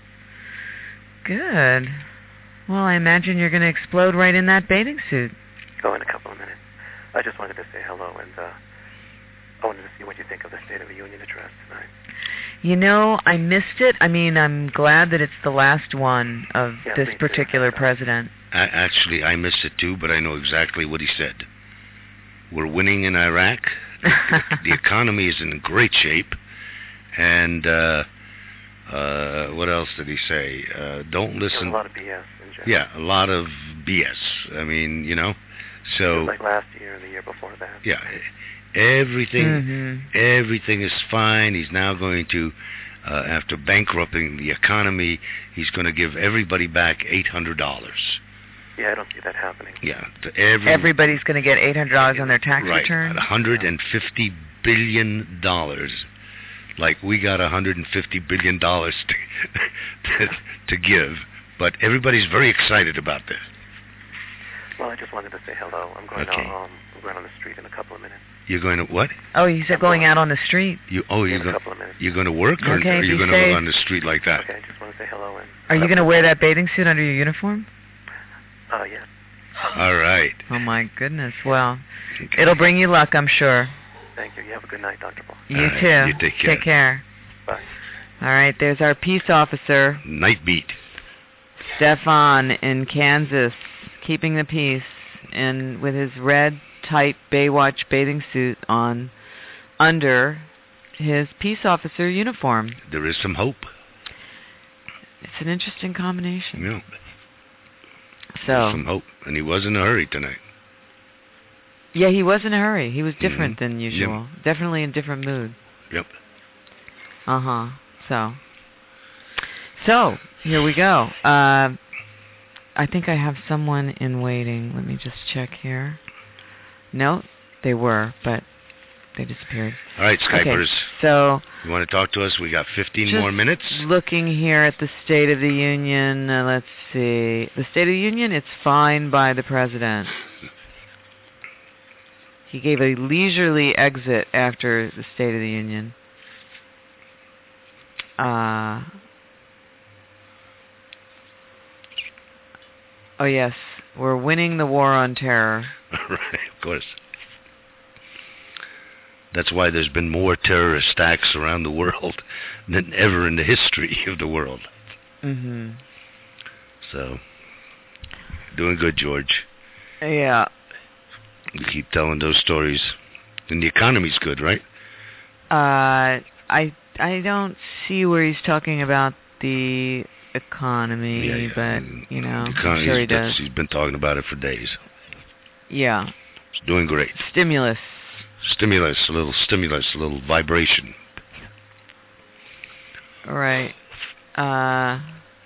Good. Well, I imagine you're going to explode right in that bathing suit. Oh, in a couple of minutes. I just wanted to say hello, and uh, I wanted to see what you think of the State of the Union address tonight. You know, I missed it. I mean, I'm glad that it's the last one of Yeah, this me too. particular president. I, actually, I missed it too, but I know exactly what he said. We're winning in Iraq. the, the economy is in great shape. And uh, uh, what else did he say? Uh, don't listen. There was a lot of B S in general. Yeah, a lot of B S. I mean, you know, so... Just like last year and the year before that. Yeah, everything, Mm-hmm. everything is fine. He's now going to, uh, after bankrupting the economy, he's going to give everybody back eight hundred dollars. Yeah, I don't see that happening. Yeah, to every, Everybody's going to get eight hundred dollars on their tax right, return? one hundred fifty billion dollars. Like we got one hundred fifty billion dollars to, to, to give. But everybody's very excited about this. Well, I just wanted to say hello. I'm going, Okay. to, um, I'm going on the street in a couple of minutes. You're going to what? Oh, you said going out on the street. You oh In you're a going couple of minutes. you're going to work or Okay, are you be going to safe. go on the street like that? Okay, I just want to say hello. And Are you going to wear that bathing suit under your uniform? Uh, yeah. All right. Oh, my goodness. Well, it'll bring you luck, I'm sure. Thank you. You have a good night, Doctor Paul. You All right, too. you take care. Take care. Bye. All right, there's our peace officer, Night beat. Stefan in Kansas, keeping the peace, and with his red, tight Baywatch bathing suit on under his peace officer uniform. There is some hope. It's an interesting combination. Yeah. So, There's some hope. And he was in a hurry tonight. yeah, he was in a hurry. He was different Mhm. than usual. Definitely in different mood. Yep. Uh-huh. So, so here we go. Uh, I think I have someone in waiting. Let me just check here. No, they were, but they disappeared. All right, Skypers. Okay, so You want to talk to us? We got fifteen just more minutes. looking here at the State of the Union. Uh, let's see. The State of the Union, it's fine by the president. He gave a leisurely exit after the State of the Union. Uh, oh, yes. We're winning the war on terror. Right, of course. That's why there's been more terrorist attacks around the world than ever in the history of the world. Mm-hmm. So, doing good, George. Yeah. You keep telling those stories. And the economy's good, right? Uh, I I don't see where he's talking about the economy, Yeah, yeah. but, you know, The I'm economy's- sure he that's- does. He's been talking about it for days. Yeah. It's doing great. Stimulus. Stimulus, a little stimulus, a little vibration. Right. Uh,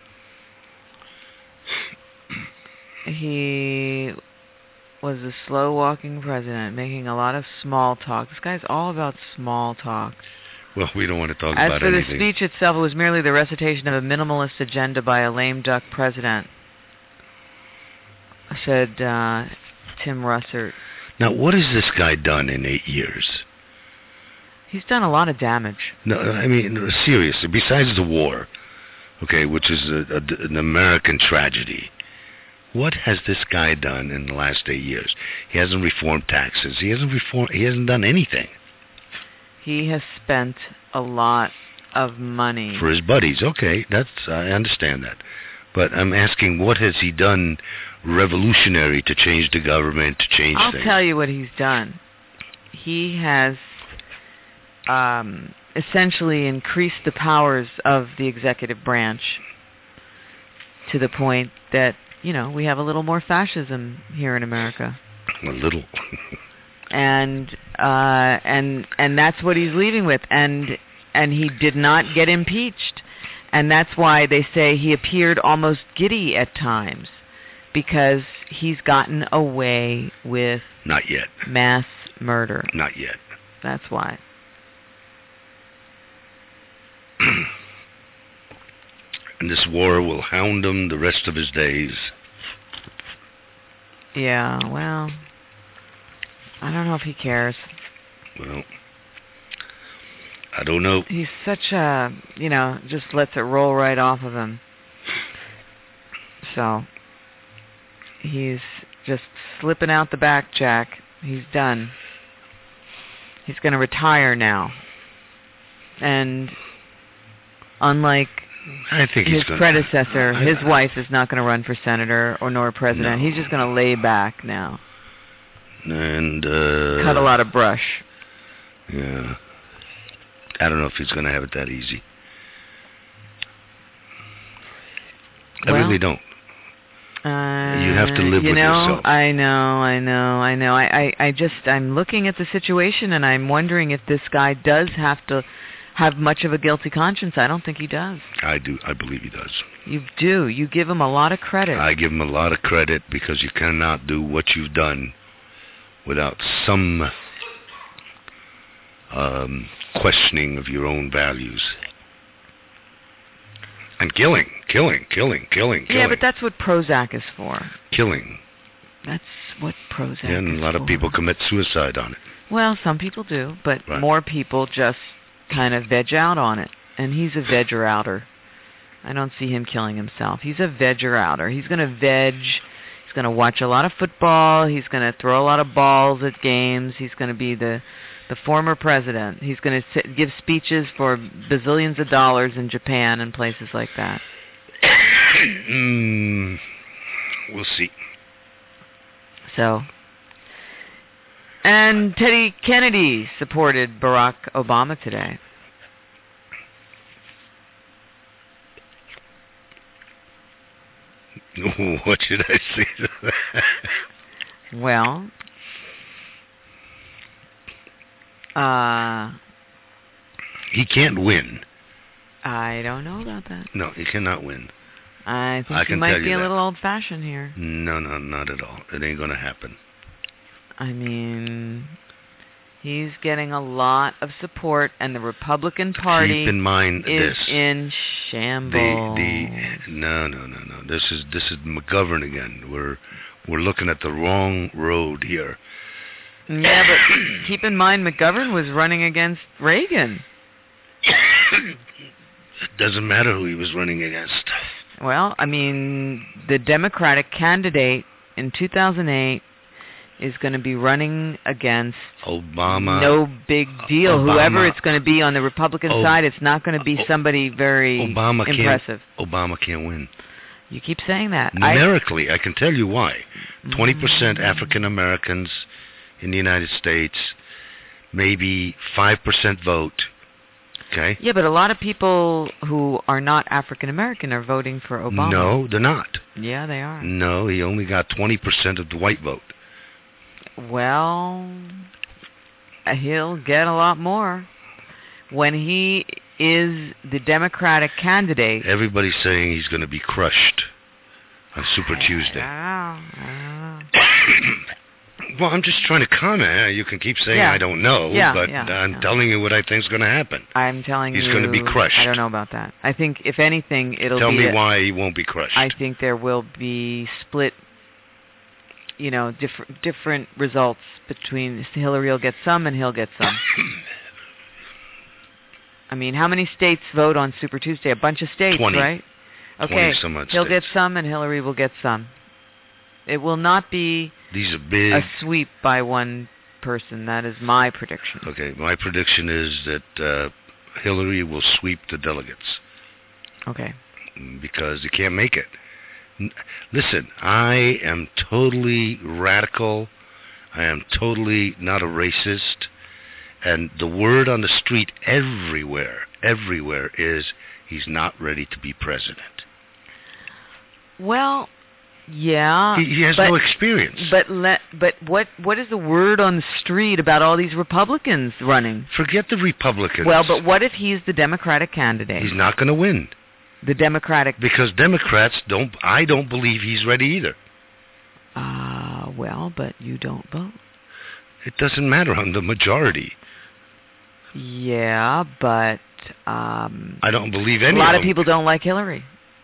he was a slow-walking president, making a lot of small talk. This guy's all about small talk. Well, we don't want to talk As about for the anything. speech itself, it was merely the recitation of a minimalist agenda by a lame duck president, said uh, Tim Russert. Now, what has this guy done in eight years? He's done a lot of damage. No, I mean, seriously, besides the war, okay, which is a, a, an American tragedy, what has this guy done in the last eight years? He hasn't reformed taxes. He hasn't reformed. He hasn't done anything. He has spent a lot of money. For his buddies, okay, that's I understand that. But I'm asking, what has he done revolutionary to change the government, to change I'll things? tell you what he's done. He has um, essentially increased the powers of the executive branch to the point that, you know, we have a little more fascism here in America. A little. and uh, and and that's what he's leaving with. And and he did not get impeached. And that's why they say he appeared almost giddy at times, because he's gotten away with Not yet. mass murder. Not yet. That's why. And this war will hound him the rest of his days. Yeah, well, I don't know if he cares. Well, I don't know. He's such a, you know, just lets it roll right off of him. So, he's just slipping out the back, Jack. He's done. He's going to retire now. And unlike I think his he's gonna, predecessor, I, his I, wife is not going to run for senator or nor president. No. He's just going to lay back now. And uh, cut a lot of brush. Yeah. I don't know if he's going to have it that easy. I well, really don't. Uh, you have to live you with know, yourself. I know, I know, I know. I, I, I just, I'm looking at the situation and I'm wondering if this guy does have to have much of a guilty conscience. I don't think he does. I do. I believe he does. You do. You give him a lot of credit. I give him a lot of credit because you cannot do what you've done without some um, questioning of your own values. And killing, killing, killing, killing, killing. Yeah, but that's what Prozac is for. Killing. That's what Prozac Yeah, and is a lot for. of people commit suicide on it. Well, some people do, but Right. more people just kind of veg out on it. And he's a vegger outer. I don't see him killing himself. He's a vegger outer. He's going to veg. He's going to watch a lot of football. He's going to throw a lot of balls at games. He's going to be the the former president. He's going to give speeches for bazillions of dollars in Japan and places like that. mm, we'll see. So, and Teddy Kennedy supported Barack Obama today. What should I say to that? Well, uh, he can't win. I don't know about that. No, he cannot win. I think I he can might tell be you a that. little old-fashioned here. No, no, not at all. It ain't going to happen. I mean, he's getting a lot of support, and the Republican Party Keep in mind is this. in shambles. The the no no no no. This is this is McGovern again. We're we're looking at the wrong road here. Yeah, but keep in mind McGovern was running against Reagan. It doesn't matter who he was running against. Well, I mean, the Democratic candidate in two thousand eight is going to be running against Obama. no big deal. Obama. Whoever it's going to be on the Republican O- side, it's not going to be O- somebody very Obama impressive. Can't, Obama can't win. You keep saying that. Numerically, I, I can tell you why. twenty percent Mm. African Americans in the United States, maybe five percent vote. Okay? Yeah, but a lot of people who are not African American are voting for Obama. No, they're not. Yeah, they are. No, he only got twenty percent of the white vote. Well, he'll get a lot more. When he is the Democratic candidate... Everybody's saying he's going to be crushed on Super Tuesday. I don't know. I don't know. Well, I'm just trying to comment. You can keep saying Yeah. I don't know, Yeah, but yeah, I'm yeah. telling you what I think is going to happen. I'm telling He's you... gonna be crushed. I don't know about that. I think, if anything, it'll Tell be... me a- why he won't be crushed. I think there will be split, you know, different different results between Hillary will get some and he'll get some. I mean, how many states vote on Super Tuesday? A bunch of states, twenty. right? Okay, twenty some odd he'll states. get some and Hillary will get some. It will not be These are big. a sweep by one person. That is my prediction. Okay, my prediction is that uh, Hillary will sweep the delegates Okay. because he can't make it. N- Listen, I am totally radical. I am totally not a racist. And the word on the street everywhere, everywhere is he's not ready to be president. Well, yeah. He, he has but, no experience. But let but what what is the word on the street about all these Republicans running? Forget the Republicans. Well, but what if he's the Democratic candidate? he's not going to win The Democratic. because Democrats don't. I don't believe he's ready either. Ah, uh, well, but you don't vote. It doesn't matter. I'm the majority. Yeah, but um, I don't believe any a lot of of them. people don't like Hillary.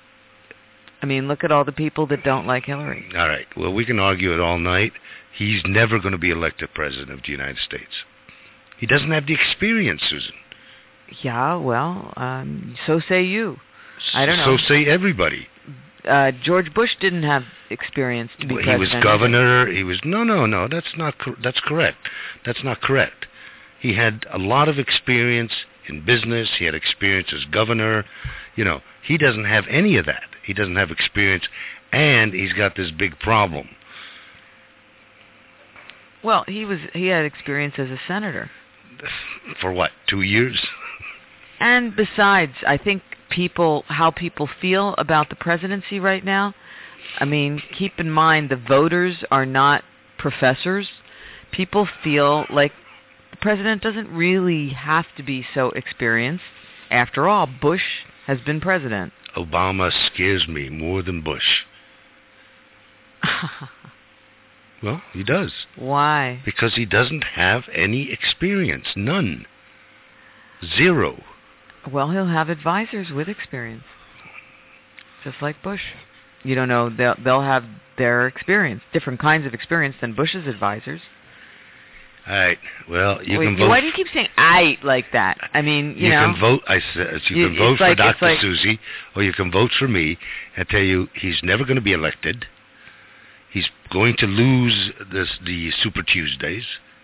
I mean, look at all the people that don't like Hillary. All right. Well, we can argue it all night. He's never going to be elected president of the United States. He doesn't have the experience, Susan. Yeah, well, um, so say you. I don't know. So say everybody. Uh, George Bush didn't have experience to be He president. was governor. He was no, no, no. That's not. Cor- that's correct. That's not correct. He had a lot of experience in business. He had experience as governor. You know, he doesn't have any of that. He doesn't have experience, and he's got this big problem. Well, he was. He had experience as a senator. For what? Two years? And besides, I think people, how people feel about the presidency right now. I mean, keep in mind the voters are not professors. People feel like the president doesn't really have to be so experienced. After all, Bush has been president. Obama scares me more than Bush. Well, he does. Why? Because he doesn't have any experience. None. Zero. Well, he'll have advisors with experience. Just like Bush. You don't know, they'll, they'll have their experience, different kinds of experience than Bush's advisors. All right. Well, you Wait, can vote. Why do you keep saying "I" like that? I mean, you, you know. can vote. I said you, You- can vote it's for like- it's Doctor like- Susie, or you can vote for me and tell you he's never going to be elected. He's going to lose this the Super Tuesdays,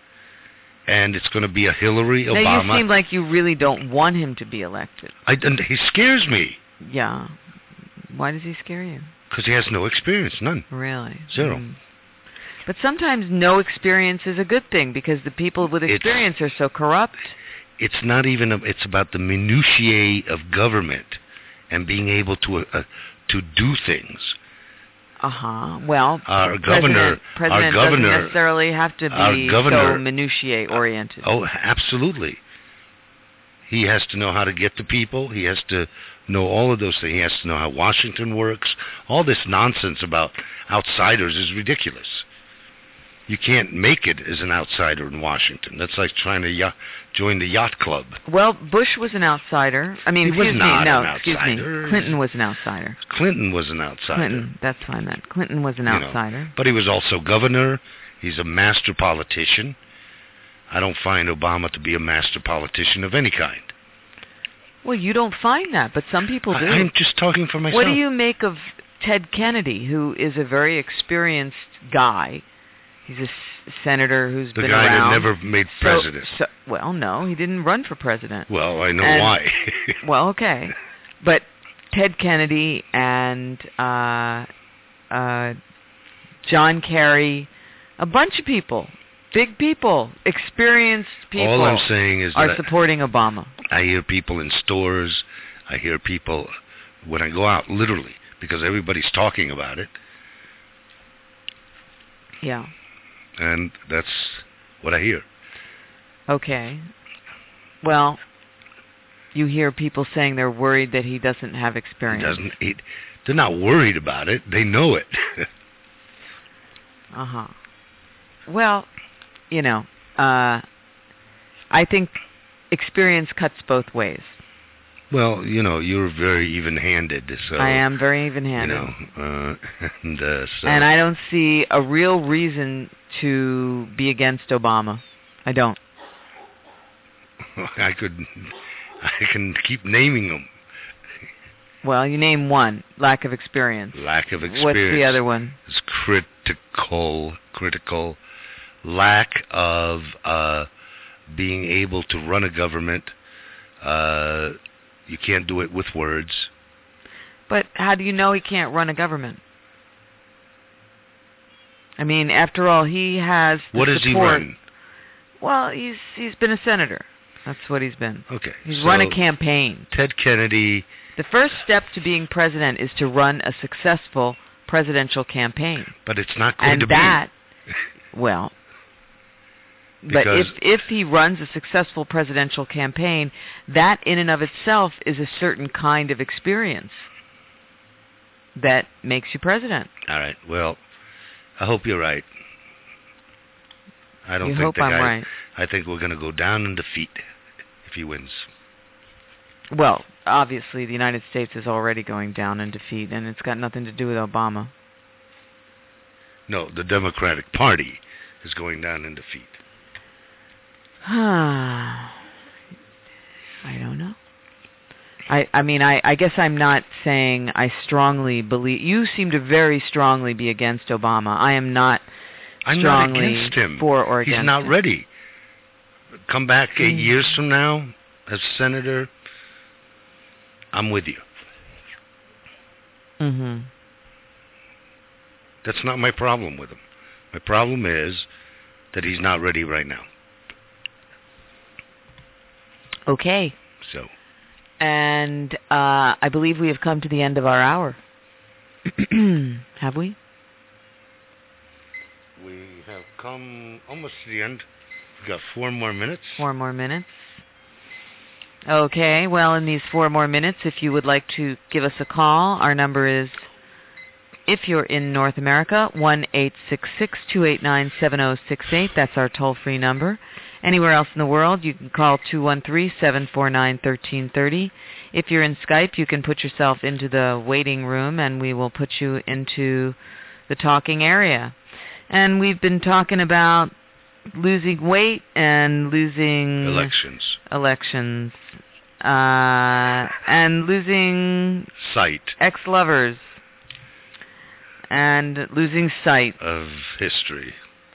and it's going to be a Hillary Obama. Now, you seem like you really don't want him to be elected. I, and he scares me Yeah. Why does he scare you? because he has no experience, none. Really? Zero. Mm. But sometimes no experience is a good thing because the people with It's- experience are so corrupt. It's not even. A, it's about the minutiae of government and being able to uh, to do things. Uh-huh. Well, Our governor, president, president our governor, doesn't necessarily have to our be governor- so minutiae-oriented. Oh, absolutely. He has to know how to get to people. He has to know all of those things. He has to know how Washington works. All this nonsense about outsiders is ridiculous. You can't make it as an outsider in Washington. That's like trying to yacht, join the yacht club. Well, Bush was an outsider. I mean, He was excuse not me, no, an excuse outsider. me. Clinton was an outsider. Clinton was an outsider. Clinton, that's what I meant. Clinton was an You know, outsider. but he was also governor. He's a master politician. I don't find Obama to be a master politician of any kind. Well, you don't find that, but some people do. I, I'm just talking for myself. What do you make of Ted Kennedy, who is a very experienced guy? He's a s- senator who's The been guy around. that never made So- president. So, well, no, he didn't run for president. Well, I know And- why. Well, okay, but Ted Kennedy and uh, uh, John Kerry, a bunch of people, big people, experienced people, All I'm saying is are that supporting Obama. I hear people in stores. I hear people when I go out, literally, because everybody's talking about it, Yeah. and that's what I hear. Okay. Well, you hear people saying they're worried that he doesn't have He experience. doesn't. He, they're not worried about it. They know it. Uh-huh. Well, you know, uh, I think experience cuts both ways. Well, you know, you're very even-handed. So I am very You even-handed. know, uh, and uh, so. And I don't see a real reason to be against Obama. I don't. I could, I can keep naming them. Well, you name one. Lack of experience. Lack of experience. What's the other one? It's critical, critical lack of uh, being able to run a government. Uh, you can't do it with words. But how do you know he can't run a government? I mean, after all, he has the What does he support. run? Well, he's he's been a senator. That's what he's been. Okay. He's so run a campaign. Ted Kennedy. The first step to being president is to run a successful presidential campaign. But it's not going And to that, well, but Because- if if he runs a successful presidential campaign, that in and of itself is a certain kind of experience that makes you president. be. All right. Well, I hope you're right. I don't You think hope the I'm guy. right. I think we're going to go down in defeat if he wins. Well, obviously, the United States is already going down in defeat, and it's got nothing to do with Obama. No, the Democratic Party is going down in defeat. I don't know. I, I mean, I, I guess I'm not saying I strongly believe... You seem to very strongly be against Obama. I am not I'm strongly not against him. for or against He's not him. ready. Come back eight Mm. years from now as senator, I'm with you. Mm-hmm. That's not my problem with him. My problem is that he's not ready right now. Okay. So... And uh, I believe we have come to the end of our hour. Have we? We have come almost to the end. We've got four more minutes. Four more minutes. Okay, well, in these four more minutes, if you would like to give us a call, our number is, if you're in North America, one eight six six, two eight nine, seven zero six eight. That's our toll-free number. Anywhere else in the world, you can call two one three, seven four nine, one three three zero. If you're in Skype, you can put yourself into the waiting room, and we will put you into the talking area. And we've been talking about losing weight and losing... Elections. Elections. Uh, and losing... Sight. Ex-lovers. And losing sight. Of history.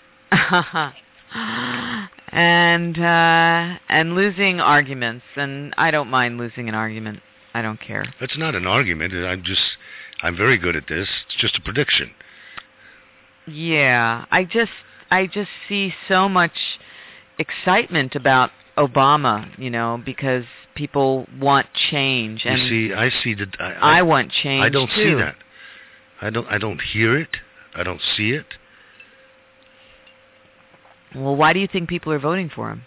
and uh, and losing arguments, and I don't mind losing an argument. I don't care. It's not an argument. I'm just, I'm very good at this. It's just a prediction. Yeah, I just, I just see so much excitement about Obama, you know, because people want change, and you see, I see that. I, I, I want change. I don't too. see that. I don't. I don't hear it. I don't see it. Well, why do you think people are voting for him?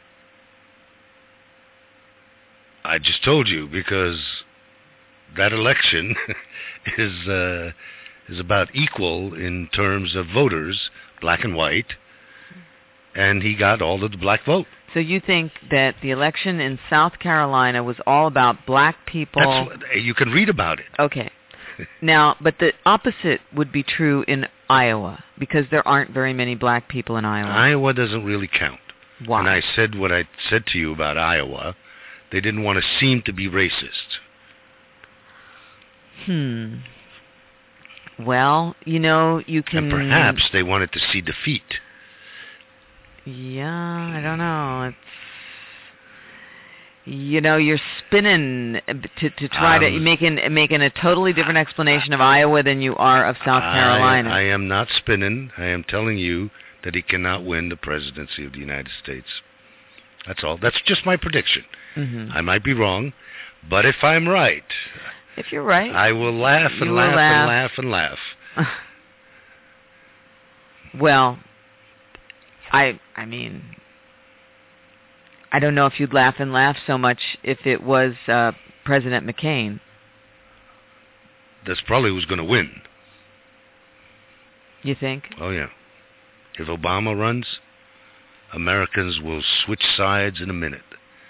I just told you, because that election is uh, is about equal in terms of voters, black and white, and he got all of the black vote. So you think that the election in South Carolina was all about black people? That's what, you can read about it. Okay. Now, but the opposite would be true in Iowa, because there aren't very many black people in Iowa. Iowa doesn't really count. Why? And I said what I said to you about Iowa. They didn't want to seem to be racist. Hmm. Well, you know, you can... And perhaps they wanted to see defeat. Yeah, I don't know. It's... You know, you're spinning to to try um, to making making a totally different explanation of Iowa than you are of South Carolina. I, I am not spinning. I am telling you that he cannot win the presidency of the United States. That's all. That's just my prediction. Mm-hmm. I might be wrong, but if I'm right, if you're right, I will laugh and you laugh, will laugh and laugh and laugh. Well, I I mean. I don't know if you'd laugh and laugh so much if it was uh, President McCain. That's probably who's going to win. You think? Oh, yeah. If Obama runs, Americans will switch sides in a minute.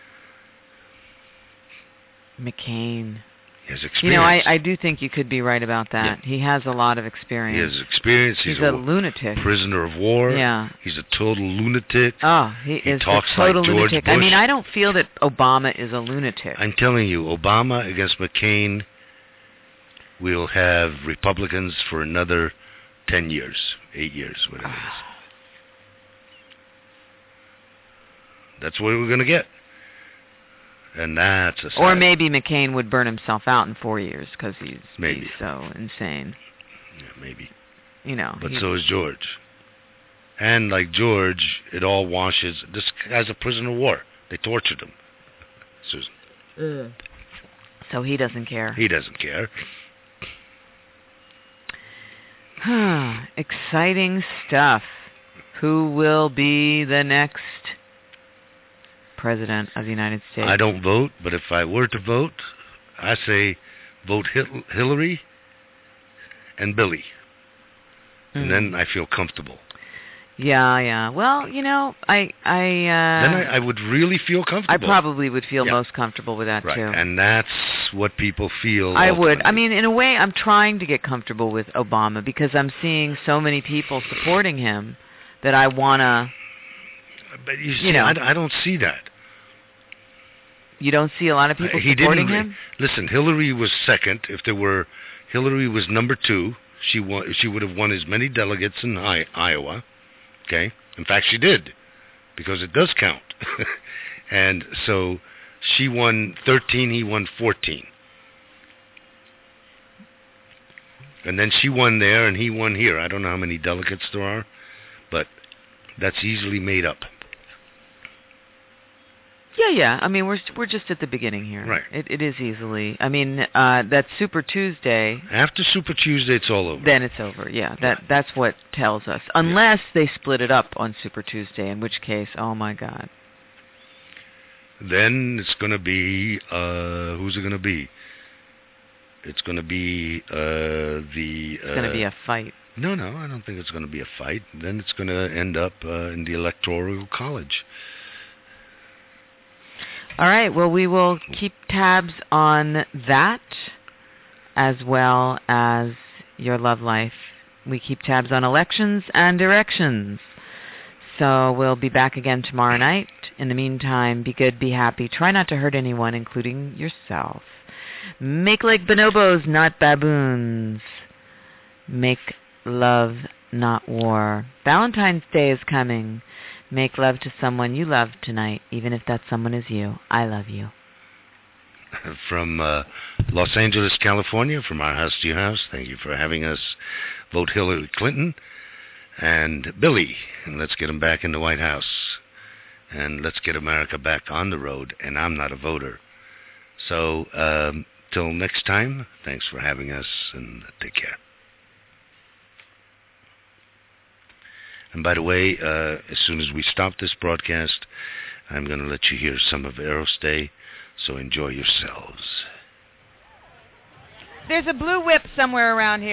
McCain. He has experience. You know, I, I do think you could be right about that. Yeah. He has a lot of He experience. has experience. He's, He's a, a lunatic. Prisoner of war. Yeah. He's a total lunatic. Oh, he, he is talks a total like George lunatic. Bush. I mean, I don't feel that Obama is a lunatic. I'm telling you, Obama against McCain, we'll have Republicans for another ten years, eight years, whatever it is. That's what we're going to get. And that's a sad. Or maybe McCain would burn himself out in four years because he's, maybe. he's so insane. Yeah, maybe. You know. But so is George. And like George, it all washes. This guy's a prisoner of war. They tortured him. Susan. Ugh. So he doesn't care. He doesn't care. Exciting stuff. Who will be the next President of the United States? I don't vote, but if I were to vote, I say vote Hil- Hillary and Billy. And mm. then I feel comfortable. Yeah, yeah. Well, you know, I, I. Uh, then I, I would really feel comfortable. I probably would feel yeah. most comfortable with that right. too. And that's what people feel. I ultimately. would. I mean, in a way, I'm trying to get comfortable with Obama because I'm seeing so many people supporting him that I wanna. But you, see, you know, I, I don't see that. You don't see a lot of people uh, he supporting didn't, him? Listen, Hillary was second. If there were, Hillary was number two. She won. She would have won as many delegates in I, Iowa. Okay. In fact, she did, because it does count. And so she won thirteen. He won fourteen. And then she won there, and he won here. I don't know how many delegates there are, but that's easily made up. Yeah, yeah. I mean, we're we're just at the beginning here. Right. It it is easily. I mean, uh, that Super Tuesday. After Super Tuesday, it's all over. Then it's over. Yeah. That that's what tells us. Unless yeah. they split it up on Super Tuesday, in which case, oh my God. Then it's going to be uh, who's it going to be? It's going to be uh, the. Uh, it's going to be a fight. No, no, I don't think it's going to be a fight. Then it's going to end up uh, in the Electoral College. All right, well, we will keep tabs on that as well as your love life. We keep tabs on elections and directions. So we'll be back again tomorrow night. In the meantime, be good, be happy. Try not to hurt anyone, including yourself. Make like bonobos, not baboons. Make love, not war. Valentine's Day is coming. Make love to someone you love tonight, even if that someone is you. I love you. From uh, Los Angeles, California, from our house to your house, thank you for having us vote Hillary Clinton. And Billy, and let's get him back in the White House. And let's get America back on the road, and I'm not a voter. So, um, till next time, thanks for having us, and take care. And by the way, uh, as soon as we stop this broadcast, I'm going to let you hear some of Aerostay, so enjoy yourselves. There's a blue whip somewhere around here.